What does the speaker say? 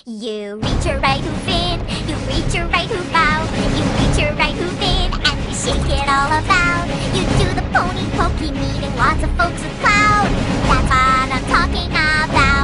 You reach your right hoof in, you reach your right hoof out, you reach your right hoof in, and you shake it all about. You do the pony pokey, meeting lots of folks with clout. That's what I'm talking about.